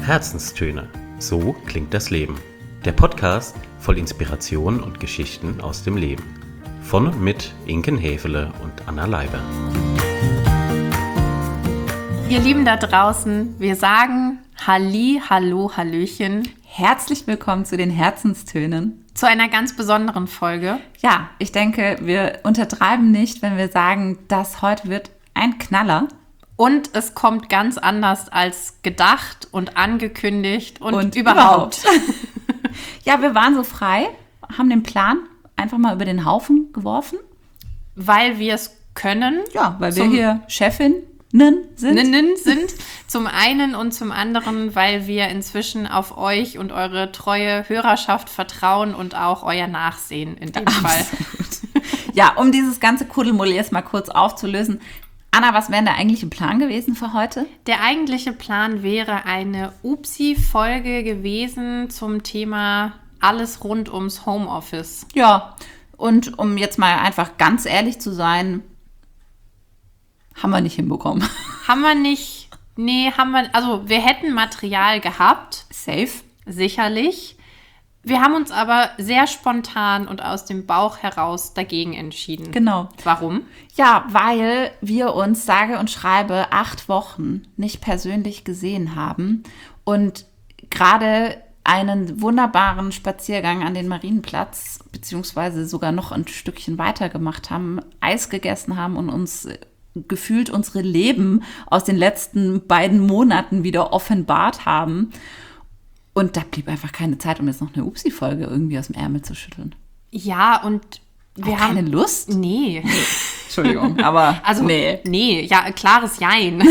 Herzenstöne. So klingt das Leben. Der Podcast voll Inspiration und Geschichten aus dem Leben. Von und mit Inken Häfele und Anna Leiber. Ihr Lieben da draußen, wir sagen Halli, Hallo, Hallöchen. Herzlich willkommen zu den Herzenstönen. Zu einer ganz besonderen Folge. Ja, ich denke, wir untertreiben nicht, wenn wir sagen, das heute wird ein Knaller. Und es kommt ganz anders als gedacht und angekündigt und überhaupt. Ja, wir waren so frei, haben den Plan einfach mal über den Haufen geworfen. Weil wir es können. Ja, weil wir hier Chefinnen sind. Zum einen und zum anderen, weil wir inzwischen auf euch und eure treue Hörerschaft vertrauen und auch euer Nachsehen in dem Fall. Ja, um dieses ganze Kuddelmuddel jetzt mal kurz aufzulösen. Anna, was wäre der eigentliche Plan gewesen für heute? Der eigentliche Plan wäre eine Upsi-Folge gewesen zum Thema alles rund ums Homeoffice. Ja, und um jetzt mal einfach ganz ehrlich zu sein, haben wir nicht hinbekommen. Haben wir nicht. Nee, also wir hätten Material gehabt. Safe. Sicherlich. Wir haben uns aber sehr spontan und aus dem Bauch heraus dagegen entschieden. Genau. Warum? Ja, weil wir uns sage und schreibe 8 Wochen nicht persönlich gesehen haben und gerade einen wunderbaren Spaziergang an den Marienplatz, beziehungsweise sogar noch ein Stückchen weiter gemacht haben, Eis gegessen haben und uns gefühlt unsere Leben aus den letzten 2 Monaten wieder offenbart haben. Und da blieb einfach keine Zeit, um jetzt noch eine Upsi-Folge irgendwie aus dem Ärmel zu schütteln. Ja, und wir haben keine Lust? Nee. Entschuldigung, aber also, nee, ja, klares Jein.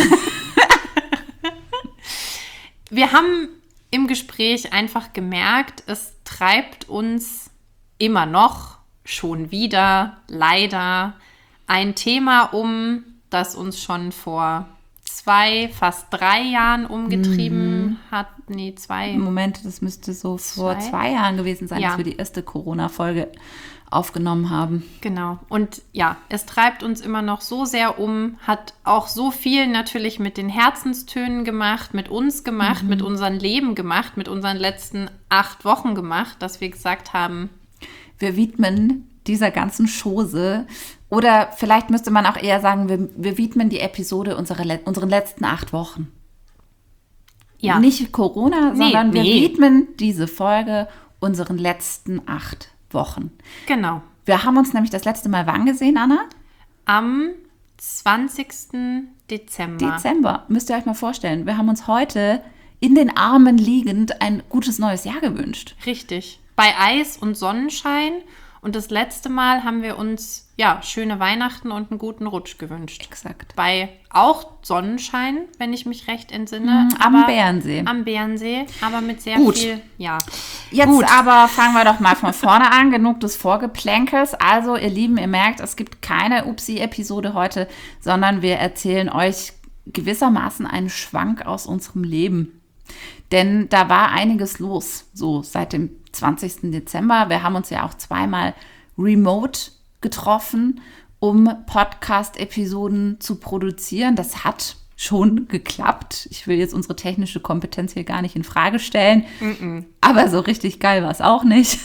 Wir haben im Gespräch einfach gemerkt, es treibt uns immer noch, schon wieder, leider, ein Thema um, das uns schon vor 2, fast 3 Jahren umgetrieben hat. Nee, 2. Moment, das müsste so vor 2 Jahren gewesen sein, als wir die erste Corona-Folge aufgenommen haben. Genau. Und ja, es treibt uns immer noch so sehr um, hat auch so viel natürlich mit den Herzenstönen gemacht, mit uns gemacht, mit unserem Leben gemacht, mit unseren letzten 8 Wochen gemacht, dass wir gesagt haben, wir widmen dieser ganzen Chose, oder vielleicht müsste man auch eher sagen, wir widmen die Episode unseren letzten 8 Wochen. Ja. Nicht Corona, sondern wir widmen diese Folge unseren letzten 8 Wochen. Genau. Wir haben uns nämlich das letzte Mal wann gesehen, Anna? Am 20. Dezember. Müsst ihr euch mal vorstellen. Wir haben uns heute in den Armen liegend ein gutes neues Jahr gewünscht. Richtig. Bei Eis und Sonnenschein. Und das letzte Mal haben wir uns, schöne Weihnachten und einen guten Rutsch gewünscht. Exakt. Bei auch Sonnenschein, wenn ich mich recht entsinne. Am Bärensee. Am Bärensee, aber mit sehr viel, Jetzt aber fangen wir doch mal von vorne an. Genug des Vorgeplänkels. Also, ihr Lieben, ihr merkt, es gibt keine Upsi-Episode heute, sondern wir erzählen euch gewissermaßen einen Schwank aus unserem Leben. Denn da war einiges los, so seit dem 20. Dezember. Wir haben uns ja auch 2-mal remote getroffen, um Podcast-Episoden zu produzieren. Das hat schon geklappt. Ich will jetzt unsere technische Kompetenz hier gar nicht in Frage stellen. Aber so richtig geil war es auch nicht.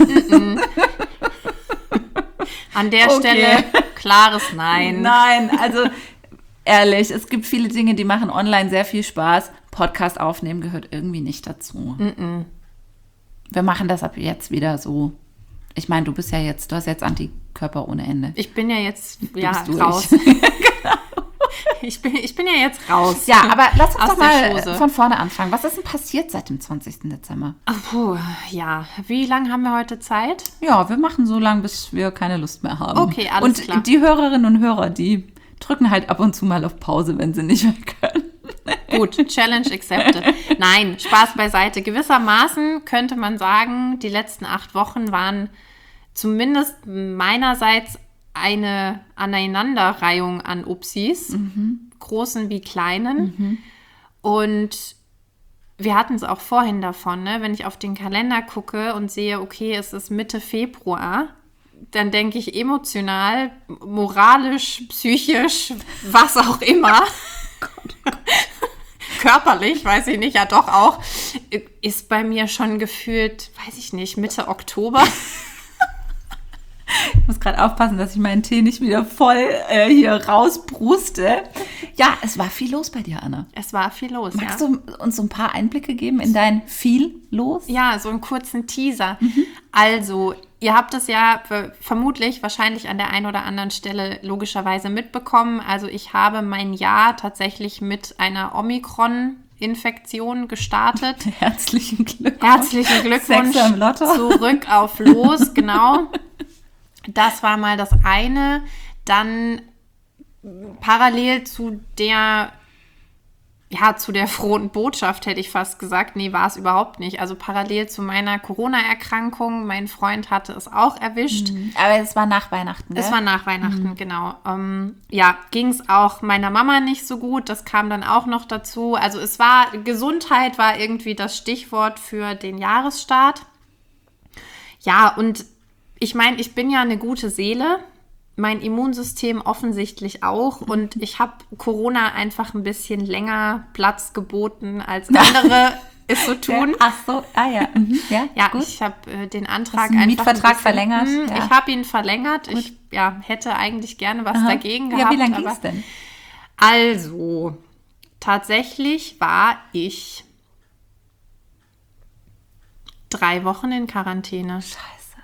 An der Stelle klares Nein. Nein, also ehrlich, es gibt viele Dinge, die machen online sehr viel Spaß. Podcast aufnehmen gehört irgendwie nicht dazu. Wir machen das ab jetzt wieder so. Ich meine, du hast jetzt Antikörper ohne Ende. Ich bin ja jetzt raus. Ich bin ja jetzt raus. Ja, aber lass uns doch mal von vorne anfangen. Was ist denn passiert seit dem 20. Dezember? Wie lange haben wir heute Zeit? Ja, wir machen so lange, bis wir keine Lust mehr haben. Okay, alles klar. Und die Hörerinnen und Hörer, die drücken halt ab und zu mal auf Pause, wenn sie nicht mehr können. Gut, Challenge accepted. Nein, Spaß beiseite. Gewissermaßen könnte man sagen, die letzten 8 Wochen waren zumindest meinerseits eine Aneinanderreihung an Upsis, großen wie kleinen. Und wir hatten es auch vorhin davon, ne? Wenn ich auf den Kalender gucke und sehe, okay, es ist Mitte Februar, dann denke ich emotional, moralisch, psychisch, was auch immer. körperlich, weiß ich nicht, ja doch auch, ist bei mir schon gefühlt, weiß ich nicht, Mitte Oktober. Ich muss gerade aufpassen, dass ich meinen Tee nicht wieder voll hier rausbruste. Ja, es war viel los bei dir, Anne. Es war viel los, Magst du uns so ein paar Einblicke geben in dein viel los? Ja, so einen kurzen Teaser. Also, ihr habt es ja vermutlich wahrscheinlich an der einen oder anderen Stelle logischerweise mitbekommen. Also ich habe mein Jahr tatsächlich mit einer Omikron-Infektion gestartet. Herzlichen Glückwunsch. Herzlichen Glückwunsch. Sechser im Lotto. Zurück auf Los, genau. Das war mal das eine. Dann parallel zu der frohen Botschaft, hätte ich fast gesagt. Nee, war es überhaupt nicht. Also parallel zu meiner Corona-Erkrankung. Mein Freund hatte es auch erwischt. Aber es war nach Weihnachten, Es war nach Weihnachten, genau. Ging es auch meiner Mama nicht so gut. Das kam dann auch noch dazu. Also Gesundheit war irgendwie das Stichwort für den Jahresstart. Ja, und ich meine, ich bin ja eine gute Seele, mein Immunsystem offensichtlich auch und ich habe Corona einfach ein bisschen länger Platz geboten, als andere es so tun. Ach so, ja. Ja, gut. ich habe den Antrag Hast du den Mietvertrag verlängert? Ja. Ich habe ihn verlängert. Gut. Ich hätte eigentlich gerne was dagegen gehabt. Ja, wie lange ging es denn? Also, tatsächlich war ich 3 Wochen in Quarantäne. Scheiße.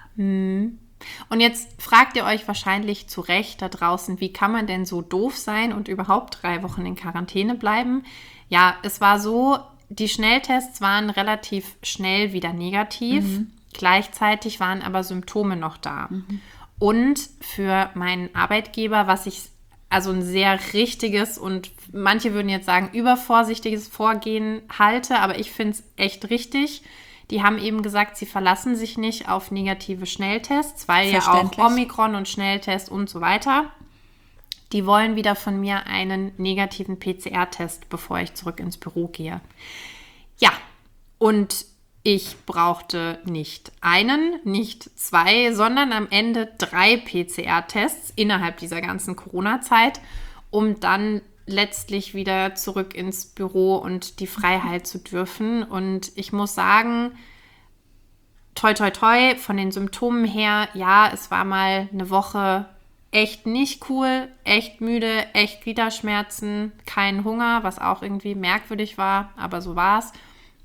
Und jetzt fragt ihr euch wahrscheinlich zu Recht da draußen, wie kann man denn so doof sein und überhaupt 3 Wochen in Quarantäne bleiben? Ja, es war so, die Schnelltests waren relativ schnell wieder negativ. Gleichzeitig waren aber Symptome noch da. Und für meinen Arbeitgeber, was ich also ein sehr richtiges und manche würden jetzt sagen übervorsichtiges Vorgehen halte, aber ich finde es echt richtig. Die haben eben gesagt, sie verlassen sich nicht auf negative Schnelltests, weil ja auch Omikron und Schnelltest und so weiter. Die wollen wieder von mir einen negativen PCR-Test, bevor ich zurück ins Büro gehe. Ja, und ich brauchte nicht einen, nicht 2, sondern am Ende 3 PCR-Tests innerhalb dieser ganzen Corona-Zeit, um dann letztlich wieder zurück ins Büro und die Freiheit zu dürfen. Und ich muss sagen, toi, toi, toi, von den Symptomen her, ja, es war mal eine Woche echt nicht cool, echt müde, echt Gliederschmerzen, kein Hunger, was auch irgendwie merkwürdig war, aber so war es.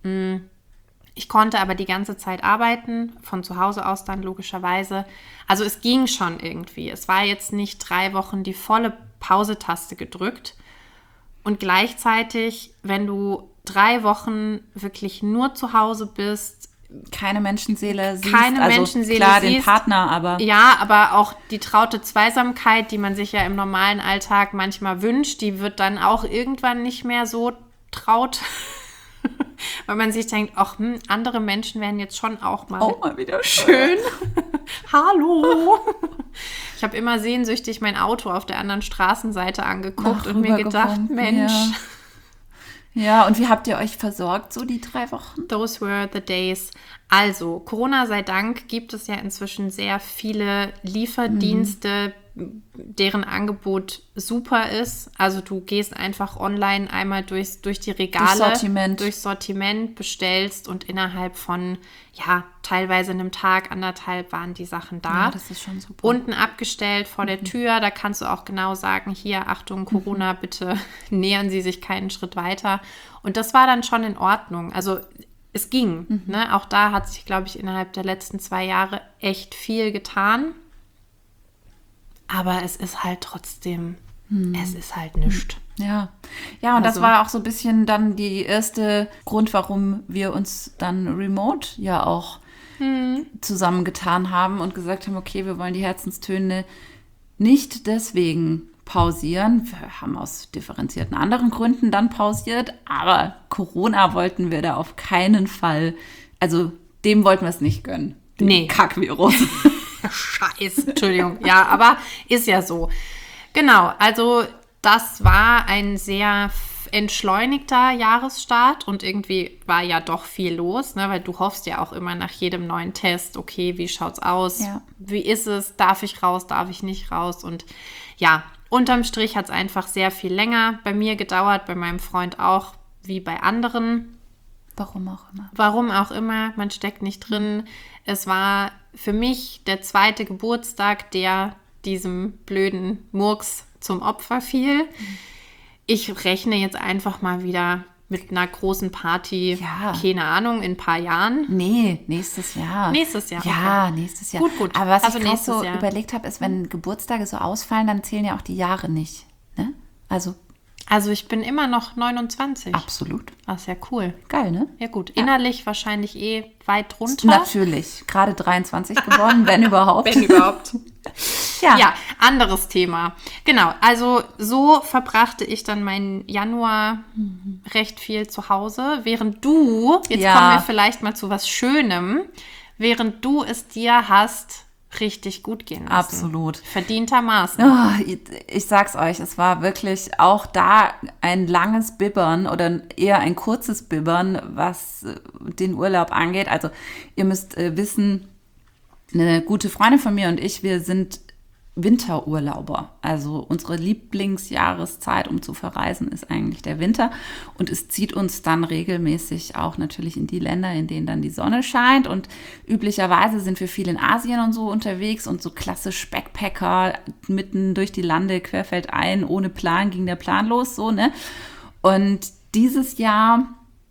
Ich konnte aber die ganze Zeit arbeiten, von zu Hause aus dann logischerweise. Also es ging schon irgendwie. Es war jetzt nicht 3 Wochen die volle Pause-Taste gedrückt. Und gleichzeitig, wenn du 3 Wochen wirklich nur zu Hause bist, keine Menschenseele siehst, klar, den Partner, aber... Ja, aber auch die traute Zweisamkeit, die man sich ja im normalen Alltag manchmal wünscht, die wird dann auch irgendwann nicht mehr so traut, weil man sich denkt, ach, andere Menschen wären jetzt schon auch mal wieder schön. Hallo! Ich habe immer sehnsüchtig mein Auto auf der anderen Straßenseite angeguckt und mir gedacht, Mensch. Ja, und wie habt ihr euch versorgt, so die 3 Wochen? Those were the days. Also, Corona sei Dank gibt es ja inzwischen sehr viele Lieferdienste, deren Angebot super ist. Also du gehst einfach online einmal durch die Regale, durchs Sortiment, bestellst und innerhalb von, teilweise einem Tag, 1,5 waren die Sachen da. Ja, das ist schon super. Unten abgestellt vor der Tür, da kannst du auch genau sagen, hier, Achtung, Corona, bitte nähern Sie sich keinen Schritt weiter. Und das war dann schon in Ordnung. Also es ging. Ne? Auch da hat sich, glaube ich, innerhalb der letzten 2 Jahre echt viel getan. Aber es ist halt trotzdem, es ist halt nichts. Ja, und das war auch so ein bisschen dann die erste Grund, warum wir uns dann remote ja auch zusammengetan haben und gesagt haben, okay, wir wollen die Herzenstöne nicht deswegen pausieren. Wir haben aus differenzierten anderen Gründen dann pausiert, aber Corona wollten wir da auf keinen Fall, also dem wollten wir es nicht gönnen. Nee. Kackvirus. Scheiße, Entschuldigung. Ja, aber ist ja so. Genau, also das war ein sehr entschleunigter Jahresstart und irgendwie war ja doch viel los, ne? Weil du hoffst ja auch immer nach jedem neuen Test, okay, wie schaut's aus? Ja. Wie ist es? Darf ich raus? Darf ich nicht raus? Und ja, unterm Strich hat es einfach sehr viel länger bei mir gedauert, bei meinem Freund auch. wie bei anderen. Warum auch immer, man steckt nicht drin. Es war für mich der 2. Geburtstag, der diesem blöden Murks zum Opfer fiel. Ich rechne jetzt einfach mal wieder mit einer großen Party, keine Ahnung, in ein paar Jahren. Nee, nächstes Jahr. Nächstes Jahr. Ja, okay. nächstes Jahr. Gut. Aber was also ich gerade so überlegt habe, ist, wenn Geburtstage so ausfallen, dann zählen ja auch die Jahre nicht. Ne? Also ich bin immer noch 29. Absolut. Das ist ja cool. Geil, ne? Ja gut, innerlich wahrscheinlich weit drunter. Natürlich, gerade 23 geworden, wenn überhaupt. Wenn überhaupt. Ja, anderes Thema. Genau, also so verbrachte ich dann meinen Januar recht viel zu Hause, während du, jetzt kommen wir vielleicht mal zu was Schönem, während du es dir hast richtig gut gehen lassen. Absolut. Verdientermaßen. Oh, ich sag's euch, es war wirklich auch da ein langes Bibbern oder eher ein kurzes Bibbern, was den Urlaub angeht. Also ihr müsst wissen, eine gute Freundin von mir und ich, wir sind Winterurlauber. Also unsere Lieblingsjahreszeit, um zu verreisen, ist eigentlich der Winter. Und es zieht uns dann regelmäßig auch natürlich in die Länder, in denen dann die Sonne scheint. Und üblicherweise sind wir viel in Asien und so unterwegs und so klassisch Backpacker mitten durch die Lande, querfeldein, ohne Plan, ging der Plan los, so, ne? Und dieses Jahr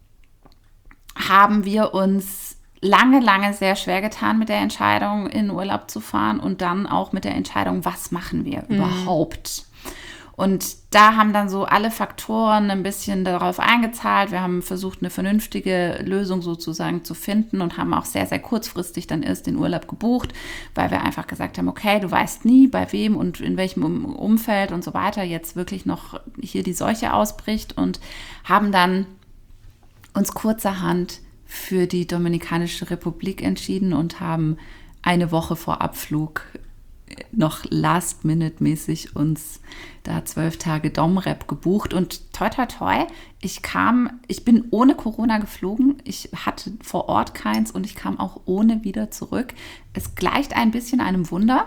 haben wir uns lange sehr schwer getan mit der Entscheidung, in Urlaub zu fahren und dann auch mit der Entscheidung, was machen wir überhaupt. Und da haben dann so alle Faktoren ein bisschen darauf eingezahlt. Wir haben versucht, eine vernünftige Lösung sozusagen zu finden und haben auch sehr kurzfristig dann erst den Urlaub gebucht, weil wir einfach gesagt haben, okay, du weißt nie, bei wem und in welchem Umfeld und so weiter jetzt wirklich noch hier die Seuche ausbricht und haben dann uns kurzerhand für die Dominikanische Republik entschieden und haben eine Woche vor Abflug noch last-minute-mäßig uns da 12 Tage Domrep gebucht und toi, ich bin ohne Corona geflogen, ich hatte vor Ort keins und ich kam auch ohne wieder zurück. Es gleicht ein bisschen einem Wunder.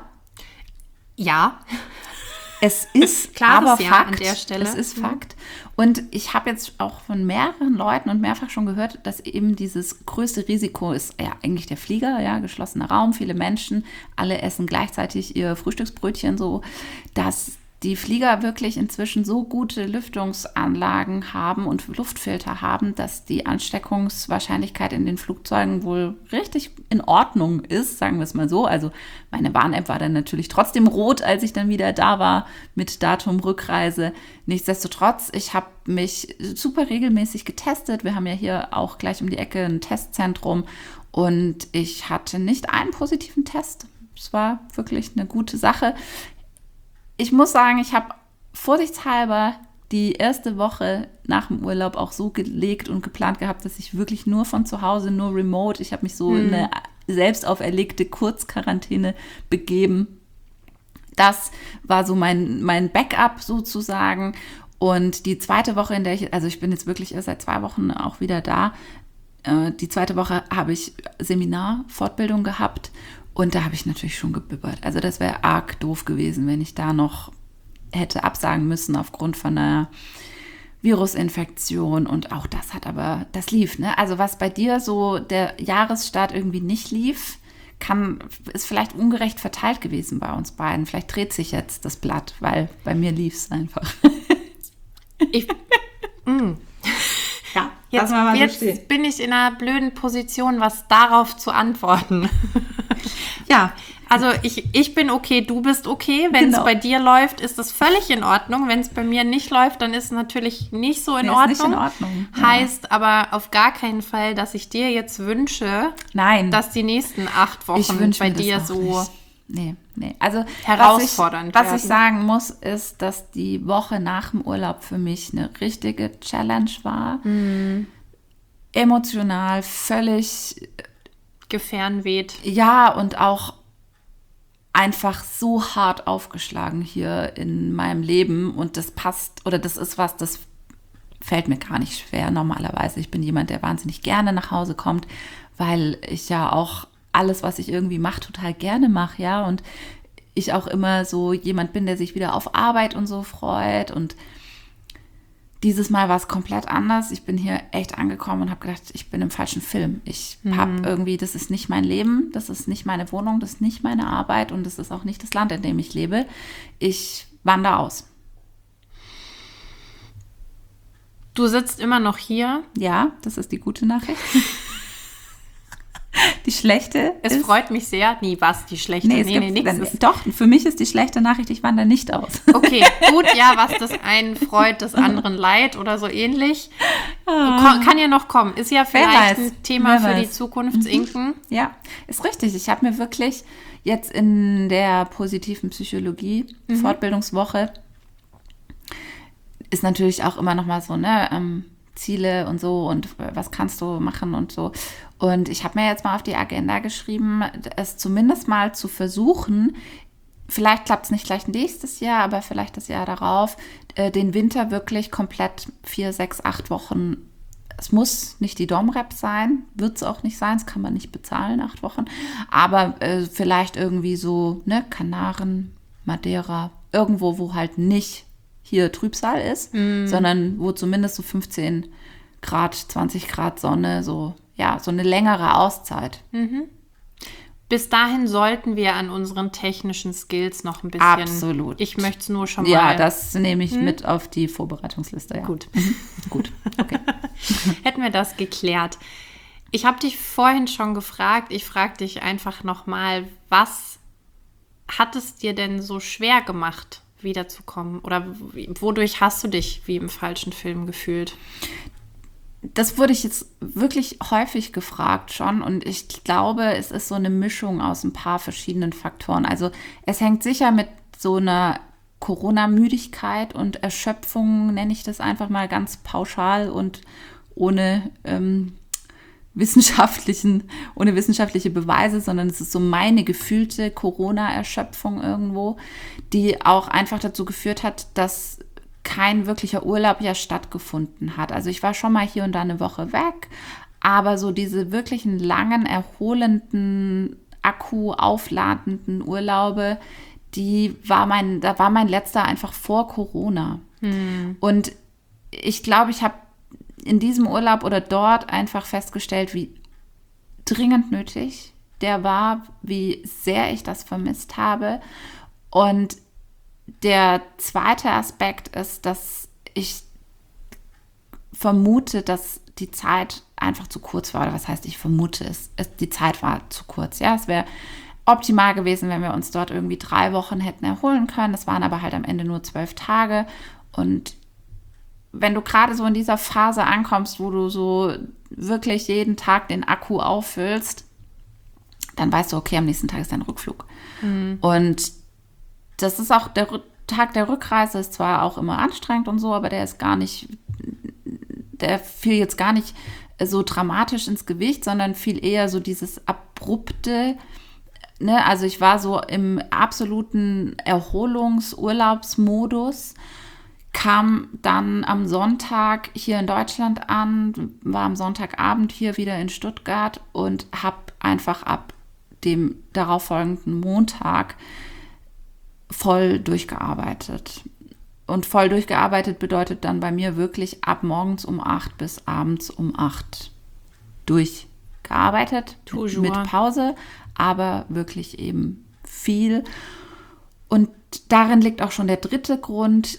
Ja. Es ist klares aber Ja Fakt. An der Stelle. Es ist Fakt. Und ich habe jetzt auch von mehreren Leuten und mehrfach schon gehört, dass eben dieses größte Risiko ist ja eigentlich der Flieger, ja, geschlossener Raum, viele Menschen, alle essen gleichzeitig ihr Frühstücksbrötchen so, dass die Flieger wirklich inzwischen so gute Lüftungsanlagen haben und Luftfilter haben, dass die Ansteckungswahrscheinlichkeit in den Flugzeugen wohl richtig in Ordnung ist, sagen wir es mal so. Also meine Warn-App war dann natürlich trotzdem rot, als ich dann wieder da war mit Datum Rückreise. Nichtsdestotrotz, ich habe mich super regelmäßig getestet. Wir haben ja hier auch gleich um die Ecke ein Testzentrum und ich hatte nicht einen positiven Test. Es war wirklich eine gute Sache. Ich muss sagen, ich habe vorsichtshalber die erste Woche nach dem Urlaub auch so gelegt und geplant gehabt, dass ich wirklich nur von zu Hause, nur remote, ich habe mich so in eine selbst auferlegte Kurzquarantäne begeben. Das war so mein Backup sozusagen. Und die zweite Woche, in der ich bin jetzt wirklich erst seit 2 Wochen auch wieder da, die zweite Woche habe ich Seminar, Fortbildung gehabt. Und da habe ich natürlich schon gebibbert. Also das wäre arg doof gewesen, wenn ich da noch hätte absagen müssen aufgrund von einer Virusinfektion. Und auch das lief, ne? Also was bei dir so der Jahresstart irgendwie nicht lief, ist vielleicht ungerecht verteilt gewesen bei uns beiden. Vielleicht dreht sich jetzt das Blatt, weil bei mir lief es einfach. Ja, jetzt bin ich in einer blöden Position, was darauf zu antworten. Ja, also ich bin okay, du bist okay. Wenn es bei dir läuft, ist das völlig in Ordnung. Wenn es bei mir nicht läuft, dann ist es natürlich nicht so in Ordnung. Ist nicht in Ordnung. Ja. Heißt aber auf gar keinen Fall, dass ich dir jetzt wünsche, dass die nächsten 8 Wochen bei dir so nicht. Nee. Also herausfordernd was ich sagen muss, ist, dass die Woche nach dem Urlaub für mich eine richtige Challenge war. Emotional, völlig gefernweht. Ja, und auch einfach so hart aufgeschlagen hier in meinem Leben. Und das das fällt mir gar nicht schwer normalerweise. Ich bin jemand, der wahnsinnig gerne nach Hause kommt, weil ich ja auch alles, was ich irgendwie mache, total gerne mache, ja. Und ich auch immer so jemand bin, der sich wieder auf Arbeit und so freut. Und Dieses Mal war es komplett anders. Ich bin hier echt angekommen und habe gedacht, ich bin im falschen Film. Ich habe irgendwie, das ist nicht mein Leben, das ist nicht meine Wohnung, das ist nicht meine Arbeit und das ist auch nicht das Land, in dem ich lebe. Ich wandere aus. Du sitzt immer noch hier. Ja, das ist die gute Nachricht. Die schlechte Es freut mich sehr. Nee, was? Die schlechte? Nix. Doch, für mich ist die schlechte Nachricht, ich wandere nicht aus. Okay, gut, ja, was das einen freut, des anderen leid oder so ähnlich. Kann ja noch kommen. Ist ja vielleicht ein Thema für die Zukunftsinken. Ja, ist richtig. Ich habe mir wirklich jetzt in der positiven Psychologie Fortbildungswoche ist natürlich auch immer noch mal so, ne, Ziele und so und was kannst du machen und so. Und ich habe mir jetzt mal auf die Agenda geschrieben, es zumindest mal zu versuchen, vielleicht klappt es nicht gleich nächstes Jahr, aber vielleicht das Jahr darauf, den Winter wirklich komplett 4, 6, 8 Wochen. Es muss nicht die Domrep sein, wird es auch nicht sein, das kann man nicht bezahlen, 8 Wochen. Aber vielleicht irgendwie so, ne, Kanaren, Madeira, irgendwo, wo halt nicht hier Trübsal ist, sondern wo zumindest so 15 Grad, 20 Grad Sonne, so eine längere Auszeit. Bis dahin sollten wir an unseren technischen Skills noch ein bisschen. Absolut. Ich möchte es nur schon mal. Ja, das nehme ich mit auf die Vorbereitungsliste. Ja. Gut. Gut, okay. Hätten wir das geklärt. Ich habe dich vorhin schon gefragt, ich frage dich einfach nochmal, was hat es dir denn so schwer gemacht, wiederzukommen? Oder wodurch hast du dich wie im falschen Film gefühlt? Das wurde ich jetzt wirklich häufig gefragt schon und ich glaube, es ist so eine Mischung aus ein paar verschiedenen Faktoren. Also es hängt sicher mit so einer Corona-Müdigkeit und Erschöpfung, nenne ich das einfach mal ganz pauschal und ohne wissenschaftliche Beweise, sondern es ist so meine gefühlte Corona-Erschöpfung irgendwo, die auch einfach dazu geführt hat, dass kein wirklicher Urlaub ja stattgefunden hat. Also ich war schon mal hier und da eine Woche weg, aber so diese wirklichen langen, erholenden, akku-aufladenden Urlaube, da war mein letzter einfach vor Corona. Und ich glaube, ich habe in diesem Urlaub oder dort einfach festgestellt, wie dringend nötig der war, wie sehr ich das vermisst habe. Und der zweite Aspekt ist, dass ich vermute, dass die Zeit einfach zu kurz war. Oder was heißt, ich vermute es? Die Zeit war zu kurz. Ja, es wäre optimal gewesen, wenn wir uns dort irgendwie 3 Wochen hätten erholen können. Das waren aber halt am Ende nur 12 Tage. Und wenn du gerade so in dieser Phase ankommst, wo du so wirklich jeden Tag den Akku auffüllst, dann weißt du, okay, am nächsten Tag ist dein Rückflug. Und das ist auch der Tag der Rückreise, ist zwar auch immer anstrengend und so, aber der fiel jetzt gar nicht so dramatisch ins Gewicht, sondern viel eher so dieses abrupte, ne? Also ich war so im absoluten Erholungsurlaubsmodus, kam dann am Sonntag hier in Deutschland an, war am Sonntagabend hier wieder in Stuttgart und habe einfach ab dem darauffolgenden Montag voll durchgearbeitet. Und voll durchgearbeitet bedeutet dann bei mir wirklich ab morgens um 8 bis abends um 8 durchgearbeitet. Mit Pause, aber wirklich eben viel. Und darin liegt auch schon der dritte Grund.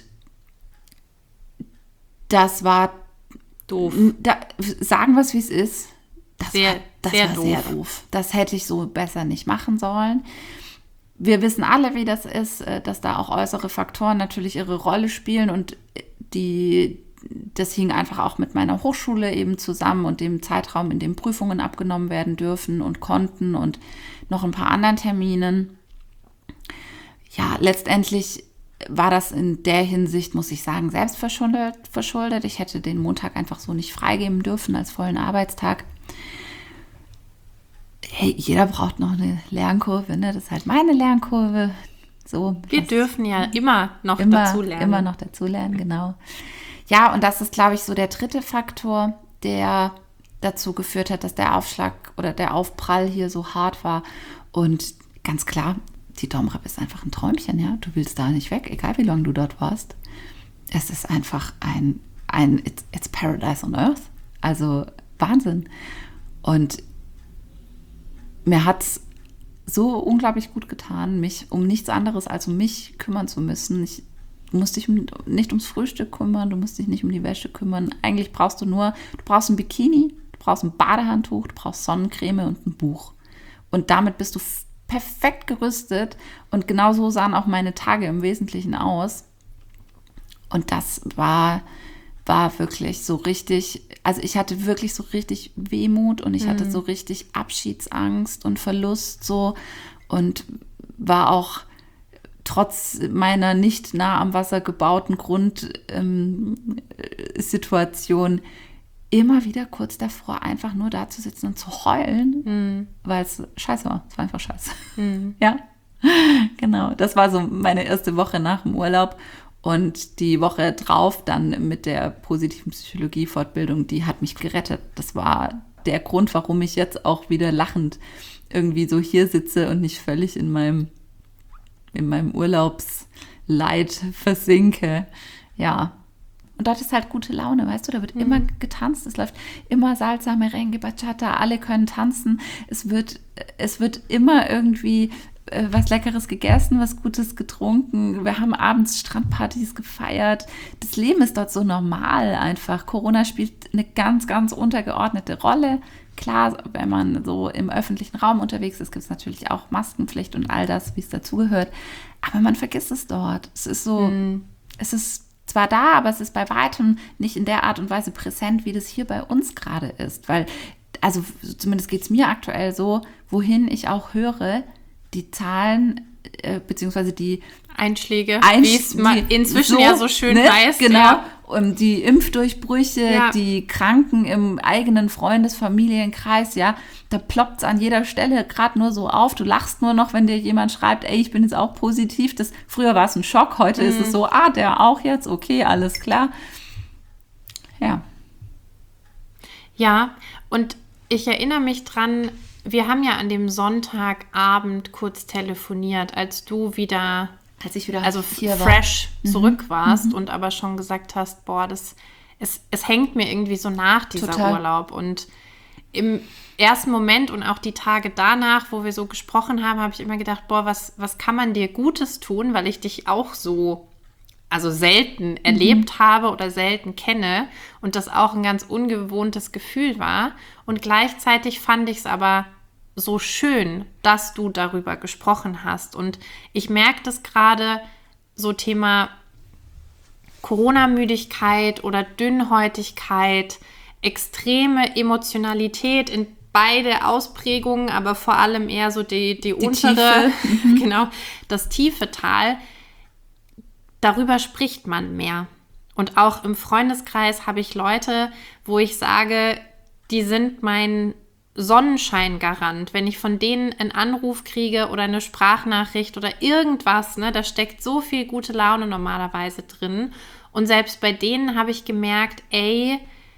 Das war doof. Sagen wir es, wie es ist. Das war sehr doof. Das hätte ich so besser nicht machen sollen. Wir wissen alle, wie das ist, dass da auch äußere Faktoren natürlich ihre Rolle spielen und das hing einfach auch mit meiner Hochschule eben zusammen und dem Zeitraum, in dem Prüfungen abgenommen werden dürfen und konnten und noch ein paar anderen Terminen. Ja, letztendlich war das in der Hinsicht, muss ich sagen, selbst verschuldet. Ich hätte den Montag einfach so nicht freigeben dürfen als vollen Arbeitstag. Hey, jeder braucht noch eine Lernkurve, ne? Das ist halt meine Lernkurve. So, wir dürfen ja immer noch dazulernen. Immer noch dazulernen, genau. Ja, und das ist, glaube ich, so der dritte Faktor, der dazu geführt hat, dass der Aufschlag oder der Aufprall hier so hart war. Und ganz klar, die Domrep ist einfach ein Träumchen, ja. Du willst da nicht weg, egal wie lange du dort warst. Es ist einfach ein it's paradise on earth. Also Wahnsinn. Und mir hat es so unglaublich gut getan, mich um nichts anderes als um mich kümmern zu müssen. Du musst dich nicht ums Frühstück kümmern, du musst dich nicht um die Wäsche kümmern. Eigentlich brauchst du brauchst ein Bikini, du brauchst ein Badehandtuch, du brauchst Sonnencreme und ein Buch. Und damit bist du perfekt gerüstet. Und genau so sahen auch meine Tage im Wesentlichen aus. Und das war wirklich so richtig, also ich hatte wirklich so richtig Wehmut und ich hatte so richtig Abschiedsangst und Verlust so und war auch trotz meiner nicht nah am Wasser gebauten Grundsituation immer wieder kurz davor, einfach nur da zu sitzen und zu heulen, weil es scheiße war. Es war einfach scheiße. Ja, genau. Das war so meine erste Woche nach dem Urlaub. Und die Woche drauf dann mit der positiven Psychologie-Fortbildung, die hat mich gerettet. Das war der Grund, warum ich jetzt auch wieder lachend irgendwie so hier sitze und nicht völlig in meinem Urlaubsleid versinke. Ja. Und dort ist halt gute Laune, weißt du, da wird immer getanzt, es läuft immer Salsa, Merengue, Bachata, alle können tanzen. Es wird immer irgendwie was Leckeres gegessen, was Gutes getrunken. Wir haben abends Strandpartys gefeiert. Das Leben ist dort so normal einfach. Corona spielt eine ganz, ganz untergeordnete Rolle. Klar, wenn man so im öffentlichen Raum unterwegs ist, gibt es natürlich auch Maskenpflicht und all das, wie es dazugehört. Aber man vergisst es dort. Es ist so, es ist zwar da, aber es ist bei weitem nicht in der Art und Weise präsent, wie das hier bei uns gerade ist. Weil, also zumindest geht es mir aktuell so, wohin ich auch höre, die Zahlen beziehungsweise die Einschläge, wie es inzwischen ja so schön heißt. Genau, ja. Und die Impfdurchbrüche, die Kranken im eigenen Freundes-Familienkreis, ja, da ploppt es an jeder Stelle gerade nur so auf. Du lachst nur noch, wenn dir jemand schreibt, ey, ich bin jetzt auch positiv. Früher war es ein Schock, heute ist es so, der auch jetzt, okay, alles klar. Ja. Ja, und ich erinnere mich dran, wir haben ja an dem Sonntagabend kurz telefoniert, als du wieder, fresh zurück warst und aber schon gesagt hast, boah, es hängt mir irgendwie so nach, dieser Urlaub. Und im ersten Moment und auch die Tage danach, wo wir so gesprochen haben, habe ich immer gedacht, boah, was kann man dir Gutes tun, weil ich dich auch so selten erlebt habe oder selten kenne und das auch ein ganz ungewohntes Gefühl war. Und gleichzeitig fand ich es aber so schön, dass du darüber gesprochen hast. Und ich merke das gerade, so Thema Corona-Müdigkeit oder Dünnhäutigkeit, extreme Emotionalität in beide Ausprägungen, aber vor allem eher so die untere, genau, das tiefe Tal. Darüber spricht man mehr. Und auch im Freundeskreis habe ich Leute, wo ich sage, die sind mein Sonnenscheingarant. Wenn ich von denen einen Anruf kriege oder eine Sprachnachricht oder irgendwas, ne, da steckt so viel gute Laune normalerweise drin. Und selbst bei denen habe ich gemerkt, ey,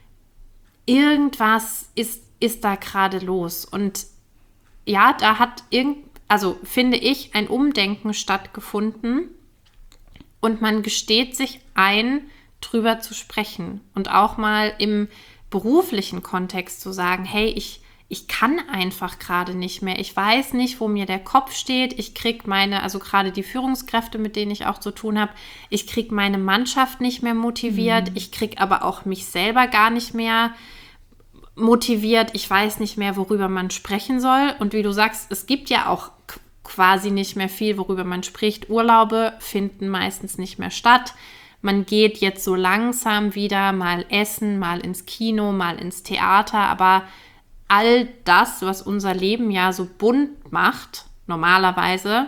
irgendwas ist da gerade los. Und ja, da hat finde ich, ein Umdenken stattgefunden. Und man gesteht sich ein, drüber zu sprechen und auch mal im beruflichen Kontext zu sagen, hey, ich kann einfach gerade nicht mehr. Ich weiß nicht, wo mir der Kopf steht. Ich kriege gerade die Führungskräfte, mit denen ich auch zu tun habe, ich kriege meine Mannschaft nicht mehr motiviert. Ich kriege aber auch mich selber gar nicht mehr motiviert. Ich weiß nicht mehr, worüber man sprechen soll. Und wie du sagst, es gibt ja auch quasi nicht mehr viel, worüber man spricht. Urlaube finden meistens nicht mehr statt. Man geht jetzt so langsam wieder mal essen, mal ins Kino, mal ins Theater, aber all das, was unser Leben ja so bunt macht, normalerweise,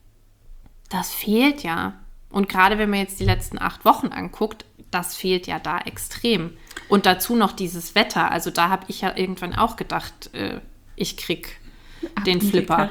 das fehlt ja. Und gerade wenn man jetzt die letzten 8 Wochen anguckt, das fehlt ja da extrem. Und dazu noch dieses Wetter. Also da habe ich ja irgendwann auch gedacht, ich krieg den Flipper.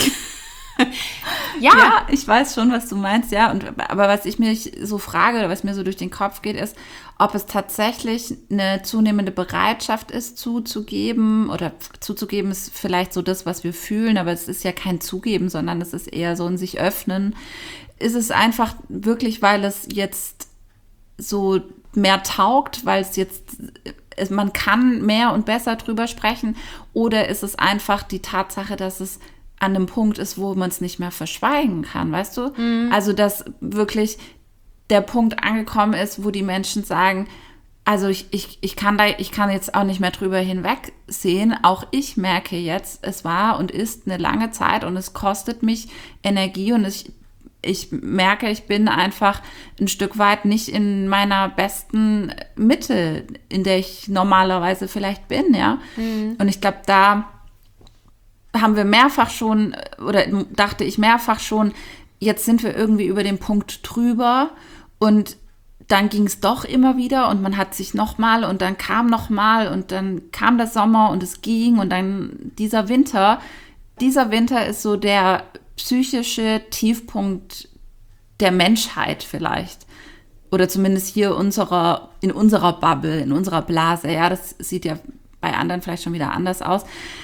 Ja, ich weiß schon, was du meinst, ja. Aber was ich mich so frage oder was mir so durch den Kopf geht, ist, ob es tatsächlich eine zunehmende Bereitschaft ist, zuzugeben. Oder zuzugeben ist vielleicht so das, was wir fühlen, aber es ist ja kein Zugeben, sondern es ist eher so ein sich öffnen. Ist es einfach wirklich, weil es jetzt so mehr taugt, weil es jetzt, man kann mehr und besser drüber sprechen, oder ist es einfach die Tatsache, dass es an einem Punkt ist, wo man es nicht mehr verschweigen kann, weißt du? Also, dass wirklich der Punkt angekommen ist, wo die Menschen sagen, also ich kann jetzt auch nicht mehr drüber hinwegsehen. Auch ich merke jetzt, es war und ist eine lange Zeit und es kostet mich Energie und ich merke, ich bin einfach ein Stück weit nicht in meiner besten Mitte, in der ich normalerweise vielleicht bin, ja. Und ich glaube, da haben wir mehrfach schon, oder dachte ich mehrfach schon, jetzt sind wir irgendwie über den Punkt drüber, und dann ging es doch immer wieder und man hat sich nochmal und dann kam nochmal und dann kam der Sommer und es ging und dann dieser Winter ist so der psychische Tiefpunkt der Menschheit vielleicht. Oder zumindest hier in unserer Bubble, in unserer Blase. Ja, das sieht ja bei anderen vielleicht schon wieder anders aus.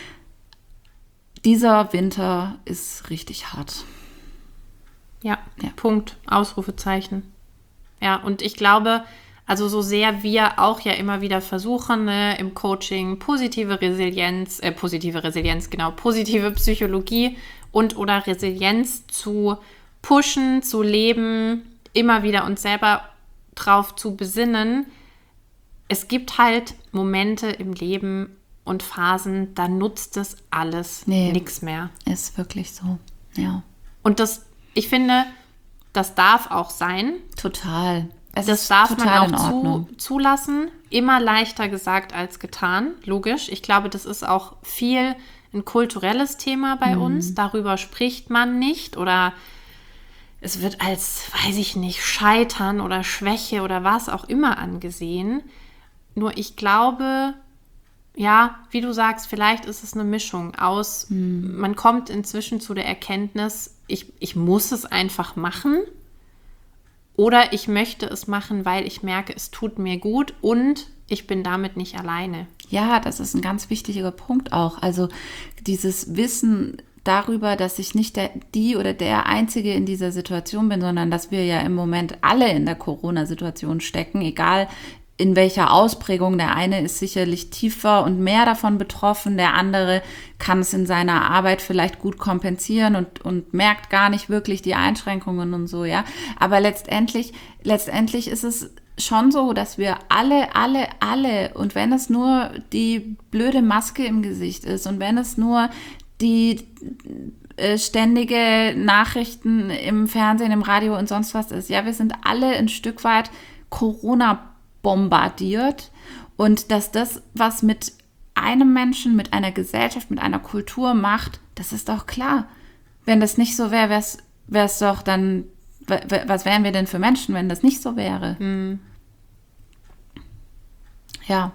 Dieser Winter ist richtig hart. Ja, Punkt, Ausrufezeichen. Ja, und ich glaube, also so sehr wir auch ja immer wieder versuchen, ne, im Coaching positive Psychologie und oder Resilienz zu pushen, zu leben, immer wieder uns selber drauf zu besinnen. Es gibt halt Momente im Leben und Phasen, da nutzt das alles nichts mehr. Ist wirklich so, ja. Und ich finde, das darf auch sein. Total. Das darf man auch zulassen. Immer leichter gesagt als getan, logisch. Ich glaube, das ist auch viel ein kulturelles Thema bei uns. Darüber spricht man nicht oder es wird als, weiß ich nicht, Scheitern oder Schwäche oder was auch immer angesehen. Nur ich glaube, ja, wie du sagst, vielleicht ist es eine Mischung aus, man kommt inzwischen zu der Erkenntnis, ich muss es einfach machen oder ich möchte es machen, weil ich merke, es tut mir gut und ich bin damit nicht alleine. Ja, das ist ein ganz wichtiger Punkt auch. Also dieses Wissen darüber, dass ich nicht die oder der Einzige in dieser Situation bin, sondern dass wir ja im Moment alle in der Corona-Situation stecken, egal in welcher Ausprägung. Der eine ist sicherlich tiefer und mehr davon betroffen, der andere kann es in seiner Arbeit vielleicht gut kompensieren und merkt gar nicht wirklich die Einschränkungen und so, ja. Aber letztendlich ist es schon so, dass wir alle, und wenn es nur die blöde Maske im Gesicht ist und wenn es nur die ständige Nachrichten im Fernsehen, im Radio und sonst was ist, ja, wir sind alle ein Stück weit Corona bombardiert, und dass das, was mit einem Menschen, mit einer Gesellschaft, mit einer Kultur macht, das ist doch klar. Wenn das nicht so wäre, wäre es doch dann, was wären wir denn für Menschen, wenn das nicht so wäre? Ja.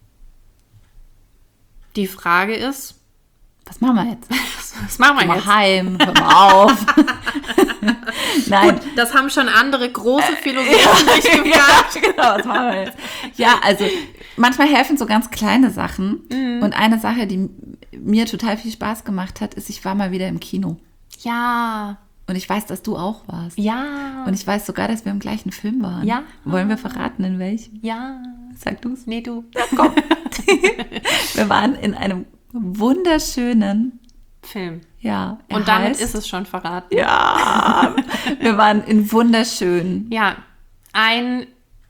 Die Frage ist, was machen wir jetzt? Was machen wir jetzt? Heim, hör mal auf. Nein. Gut, das haben schon andere große Philosophen nicht gefragt. Ja, genau, was machen wir jetzt? Ja, also manchmal helfen so ganz kleine Sachen. Und eine Sache, die mir total viel Spaß gemacht hat, ist, ich war mal wieder im Kino. Ja. Und ich weiß, dass du auch warst. Ja. Und ich weiß sogar, dass wir im gleichen Film waren. Ja. Wollen wir verraten, in welchem? Ja. Sag du's? Nee, du. Ja, komm. Wir waren in einem wunderschönen Film. Ja. Und damit ist es schon verraten. Ja. Wir waren in wunderschön. Ja. Ein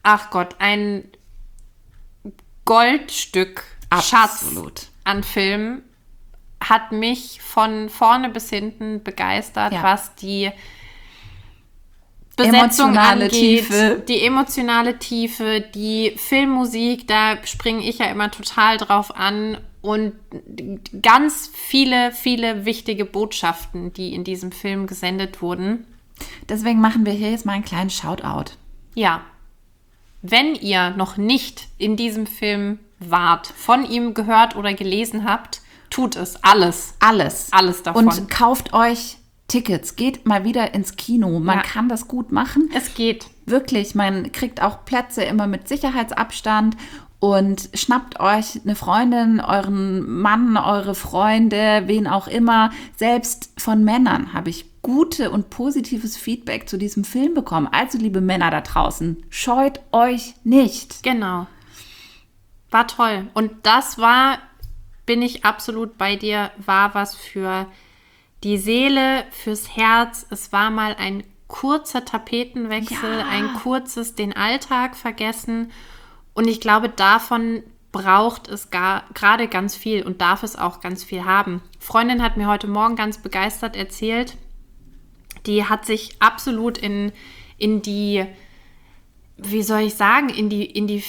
Goldstück Absolut. Schatz an Film hat mich von vorne bis hinten begeistert, was die Besetzung angeht, die emotionale Tiefe, die Filmmusik, da springe ich ja immer total drauf an, und ganz viele, viele wichtige Botschaften, die in diesem Film gesendet wurden. Deswegen machen wir hier jetzt mal einen kleinen Shoutout. Ja, wenn ihr noch nicht in diesem Film wart, von ihm gehört oder gelesen habt, tut es. Alles davon. Und kauft euch Tickets, geht mal wieder ins Kino. Man kann das gut machen. Es geht. Wirklich, man kriegt auch Plätze immer mit Sicherheitsabstand und schnappt euch eine Freundin, euren Mann, eure Freunde, wen auch immer. Selbst von Männern habe ich gute und positives Feedback zu diesem Film bekommen. Also, liebe Männer da draußen, scheut euch nicht. Genau. War toll. Und bin ich absolut bei dir, war was für die Seele, fürs Herz. Es war mal ein kurzer Tapetenwechsel, ein kurzes den Alltag vergessen. Und ich glaube, davon braucht es gerade ganz viel und darf es auch ganz viel haben. Freundin hat mir heute Morgen ganz begeistert erzählt, die hat sich absolut in die, wie soll ich sagen, in die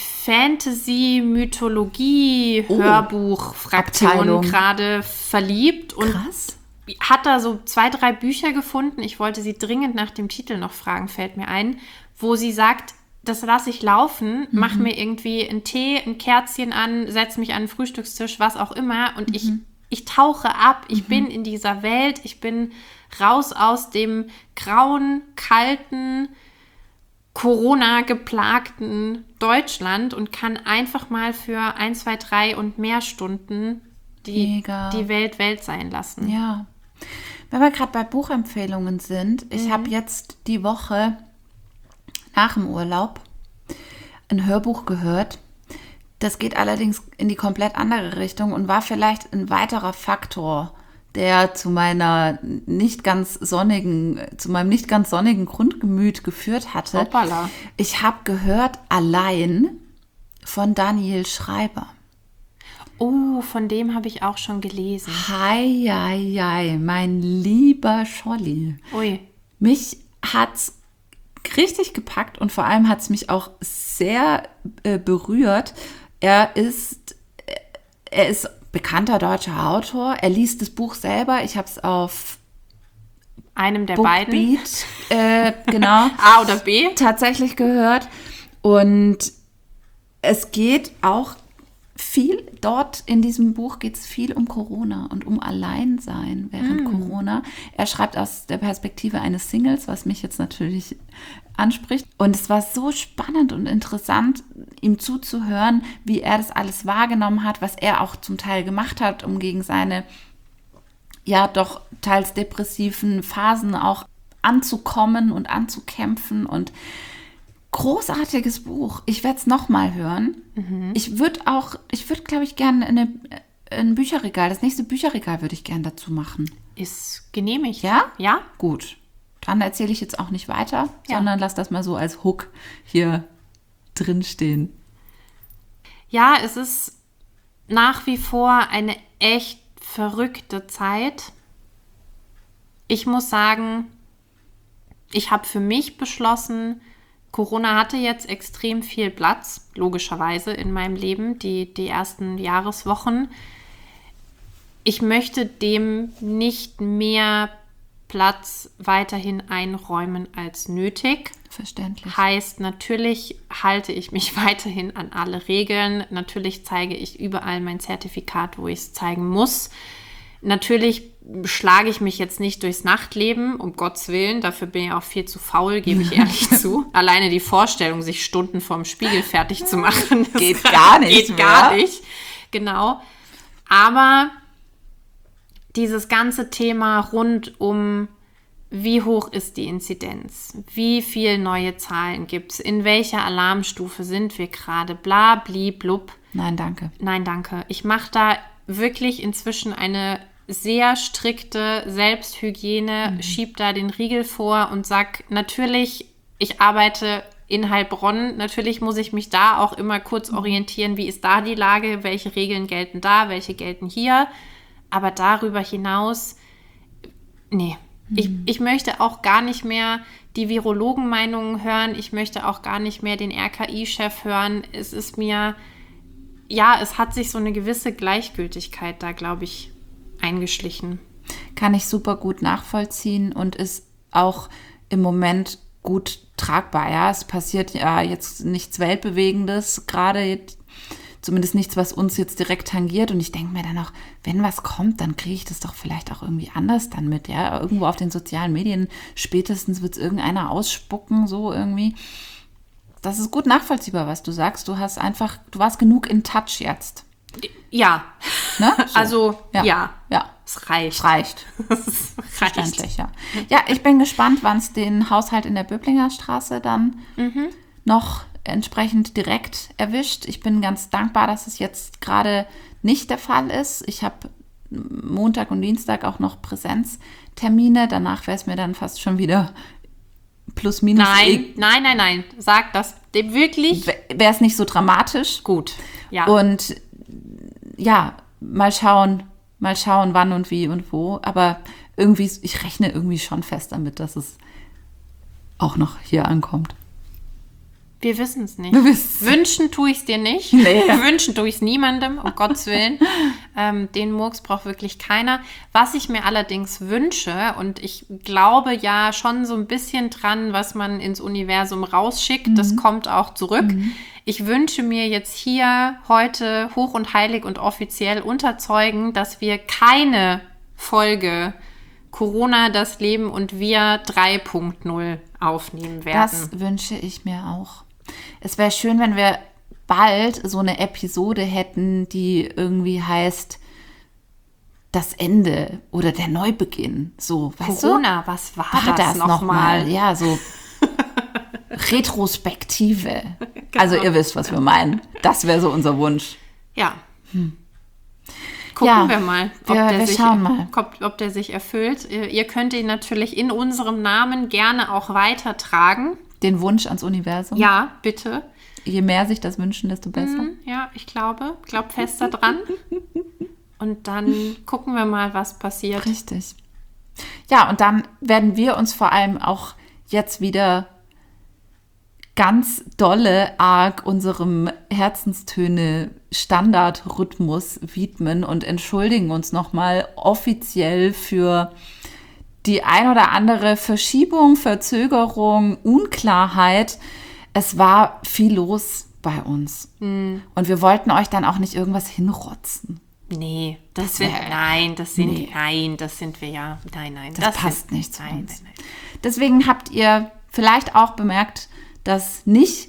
Fantasy-Mythologie-Hörbuch-Fraktion gerade verliebt. Und krass. Hat da so 2, 3 Bücher gefunden. Ich wollte sie dringend nach dem Titel noch fragen, fällt mir ein, wo sie sagt, das lasse ich laufen, mach mir irgendwie einen Tee, ein Kerzchen an, setz mich an den Frühstückstisch, was auch immer. Und ich tauche ab, ich bin in dieser Welt, ich bin raus aus dem grauen, kalten, Corona-geplagten Deutschland und kann einfach mal für 1, 2, 3 und mehr Stunden die Welt sein lassen. Ja. Wenn wir gerade bei Buchempfehlungen sind, ich habe jetzt die Woche nach dem Urlaub ein Hörbuch gehört. Das geht allerdings in die komplett andere Richtung und war vielleicht ein weiterer Faktor, der zu meinem nicht ganz sonnigen Grundgemüt geführt hatte. Hoppala. Ich habe gehört Allein von Daniel Schreiber. Oh, von dem habe ich auch schon gelesen. Hei, mein lieber Scholli. Ui. Mich hat's richtig gepackt und vor allem hat es mich auch sehr berührt. Er ist bekannter deutscher Autor. Er liest das Buch selber. Ich habe es auf einem der Bookbeat, genau. A oder B? Tatsächlich gehört. Und es geht auch viel, dort in diesem Buch geht es viel um Corona und um Alleinsein während Corona. Er schreibt aus der Perspektive eines Singles, was mich jetzt natürlich anspricht. Und es war so spannend und interessant, ihm zuzuhören, wie er das alles wahrgenommen hat, was er auch zum Teil gemacht hat, um gegen seine ja doch teils depressiven Phasen auch anzukommen und anzukämpfen. Und großartiges Buch. Ich werde es nochmal hören. Ich würde, glaube ich, gerne ein Bücherregal, das nächste Bücherregal würde ich gerne dazu machen. Ist genehmigt. Ja? Ja. Gut. Dann erzähle ich jetzt auch nicht weiter, sondern lass das mal so als Hook hier drin stehen. Ja, es ist nach wie vor eine echt verrückte Zeit. Ich muss sagen, ich habe für mich beschlossen, Corona hatte jetzt extrem viel Platz, logischerweise, in meinem Leben, die ersten Jahreswochen. Ich möchte dem nicht mehr Platz weiterhin einräumen als nötig. Verständlich. Heißt, natürlich halte ich mich weiterhin an alle Regeln. Natürlich zeige ich überall mein Zertifikat, wo ich es zeigen muss. Natürlich schlage ich mich jetzt nicht durchs Nachtleben, um Gottes Willen. Dafür bin ich auch viel zu faul, gebe ich ehrlich zu. Alleine die Vorstellung, sich Stunden vorm Spiegel fertig zu machen, geht gar nicht. Geht gar nicht. Genau. Aber dieses ganze Thema rund um, wie hoch ist die Inzidenz? Wie viele neue Zahlen gibt es? In welcher Alarmstufe sind wir gerade? Bla, bli, blub. Nein, danke. Nein, danke. Ich mache da wirklich inzwischen eine sehr strikte Selbsthygiene, schieb da den Riegel vor und sag, natürlich, ich arbeite in Heilbronn, natürlich muss ich mich da auch immer kurz orientieren, wie ist da die Lage, welche Regeln gelten da, welche gelten hier, aber darüber hinaus, nee, ich möchte auch gar nicht mehr die Virologenmeinungen hören, ich möchte auch gar nicht mehr den RKI-Chef hören, es ist mir, ja, es hat sich so eine gewisse Gleichgültigkeit da, glaube ich, eingeschlichen. Kann ich super gut nachvollziehen und ist auch im Moment gut tragbar. Ja, es passiert ja jetzt nichts Weltbewegendes, gerade zumindest nichts, was uns jetzt direkt tangiert. Und ich denke mir dann auch, wenn was kommt, dann kriege ich das doch vielleicht auch irgendwie anders dann mit. Ja, irgendwo auf den sozialen Medien spätestens wird es irgendeiner ausspucken, so irgendwie. Das ist gut nachvollziehbar, was du sagst. Du warst genug in Touch jetzt. Ja, Ne? So. also ja. Es reicht. Es reicht. Verständlich, ja. Ja, ich bin gespannt, wann es den Haushalt in der Böblinger Straße dann noch entsprechend direkt erwischt. Ich bin ganz dankbar, dass es jetzt gerade nicht der Fall ist. Ich habe Montag und Dienstag auch noch Präsenztermine. Danach wäre es mir dann fast schon wieder plus minus. Nein. Sag das wirklich. Wäre es nicht so dramatisch. Gut, ja. Und ja, mal schauen, wann und wie und wo. Aber irgendwie, ich rechne irgendwie schon fest damit, dass es auch noch hier ankommt. Wir wissen es nicht. Wir wissen's. Wünschen tue ich es dir nicht. Nee. Wünschen tue ich es niemandem, um Gottes Willen. Den Murks braucht wirklich keiner. Was ich mir allerdings wünsche, und ich glaube ja schon so ein bisschen dran, was man ins Universum rausschickt, das kommt auch zurück. Ich wünsche mir jetzt hier heute hoch und heilig und offiziell unterzeugen, dass wir keine Folge Corona, das Leben und wir 3.0 aufnehmen werden. Das wünsche ich mir auch. Es wäre schön, wenn wir bald so eine Episode hätten, die irgendwie heißt das Ende oder der Neubeginn. So, weißt Corona, du? was war das nochmal? Ja, so Retrospektive. Genau. Also ihr wisst, was wir meinen. Das wäre so unser Wunsch. Ja. Gucken wir mal, ob der sich erfüllt. Ihr könnt ihn natürlich in unserem Namen gerne auch weitertragen. Den Wunsch ans Universum. Ja, bitte. Je mehr sich das wünschen, desto besser. Ja, ich glaube fest daran. Und dann gucken wir mal, was passiert. Richtig. Ja, und dann werden wir uns vor allem auch jetzt wieder ganz dolle arg unserem Herzenstöne-Standardrhythmus widmen und entschuldigen uns nochmal offiziell für die ein oder andere Verschiebung, Verzögerung, Unklarheit. Es war viel los bei uns. Und wir wollten euch dann auch nicht irgendwas hinrotzen. Nee, das sind wir ja. Nein. Das passt nicht zu uns. Nein. Deswegen habt ihr vielleicht auch bemerkt, dass nicht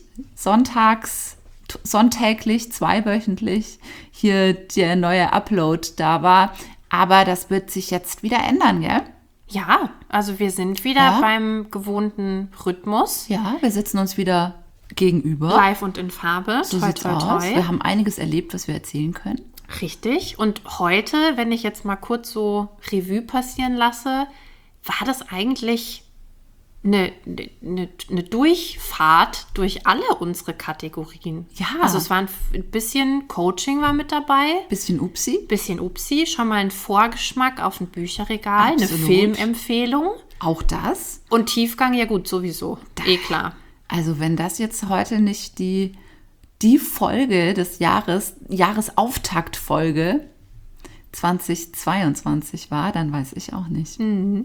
sonntäglich, zweiwöchentlich hier der neue Upload da war. Aber das wird sich jetzt wieder ändern, gell? Ja, also wir sind wieder beim gewohnten Rhythmus. Ja, wir sitzen uns wieder gegenüber. Live und in Farbe. So sieht's aus. Wir haben einiges erlebt, was wir erzählen können. Richtig. Und heute, wenn ich jetzt mal kurz so Revue passieren lasse, war das eigentlich eine Durchfahrt durch alle unsere Kategorien. Ja. Also es war ein bisschen Coaching war mit dabei. Bisschen Upsi, schon mal ein Vorgeschmack auf ein Bücherregal, Absolut. Eine Filmempfehlung. Auch das. Und Tiefgang, ja gut, sowieso. Klar. Also wenn das jetzt heute nicht die Folge des Jahresauftaktfolge 2022 war, dann weiß ich auch nicht.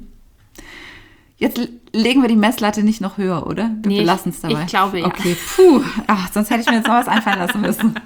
Jetzt legen wir die Messlatte nicht noch höher, oder? Wir lassen es dabei. Ich glaube, ja. Okay, sonst hätte ich mir jetzt noch was einfallen lassen müssen.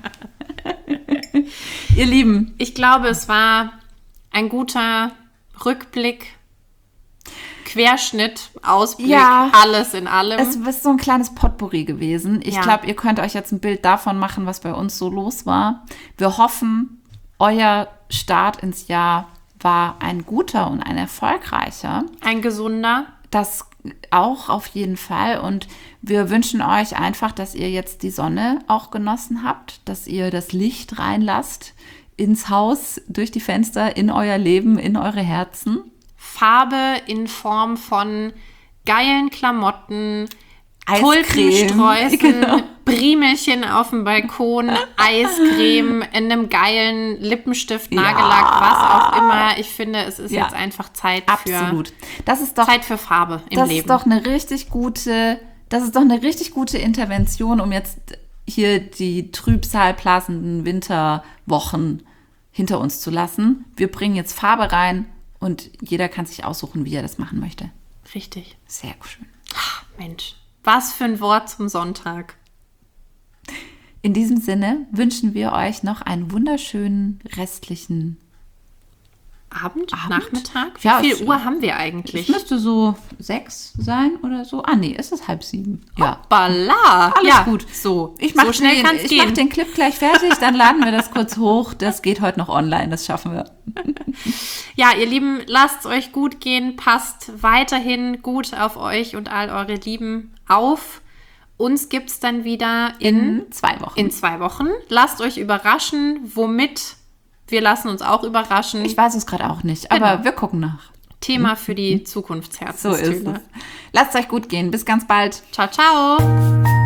Ihr Lieben. Ich glaube, es war ein guter Rückblick, Querschnitt, Ausblick, alles in allem. Es ist so ein kleines Potpourri gewesen. Ich glaube, ihr könnt euch jetzt ein Bild davon machen, was bei uns so los war. Wir hoffen, euer Start ins Jahr war ein guter und ein erfolgreicher. Ein gesunder. Das auch auf jeden Fall. Und wir wünschen euch einfach, dass ihr jetzt die Sonne auch genossen habt, dass ihr das Licht reinlasst ins Haus, durch die Fenster, in euer Leben, in eure Herzen. Farbe in Form von geilen Klamotten, Tulpensträußen, genau. Briemelchen auf dem Balkon, Eiscreme, in einem geilen Lippenstift, Nagellack, was auch immer. Ich finde, es ist jetzt einfach Zeit Absolut. Das ist doch, Zeit für Farbe im Leben. Das ist doch eine richtig gute Intervention, um jetzt hier die trübsalblasenden Winterwochen hinter uns zu lassen. Wir bringen jetzt Farbe rein und jeder kann sich aussuchen, wie er das machen möchte. Richtig. Sehr schön. Ach, Mensch, was für ein Wort zum Sonntag. In diesem Sinne wünschen wir euch noch einen wunderschönen restlichen Abend? Nachmittag? Ja, Wie viel Uhr haben wir eigentlich? Es müsste so 6 sein oder so. Ah, nee, es ist 6:30. Ja. Hoppala. Alles ja, gut. So, Ich mache schnell kann's ich mach gehen. den Clip gleich fertig, dann laden wir das kurz hoch. Das geht heute noch online, das schaffen wir. Ja, ihr Lieben, lasst es euch gut gehen. Passt weiterhin gut auf euch und all eure Lieben auf. Uns gibt es dann wieder In 2 Wochen. in 2 Wochen. Lasst euch überraschen, womit. Wir lassen uns auch überraschen. Ich weiß es gerade auch nicht, aber Genau. wir gucken nach. Thema für die So Zukunftsherzenstöne. ist es. Lasst es euch gut gehen. Bis ganz bald. Ciao, ciao.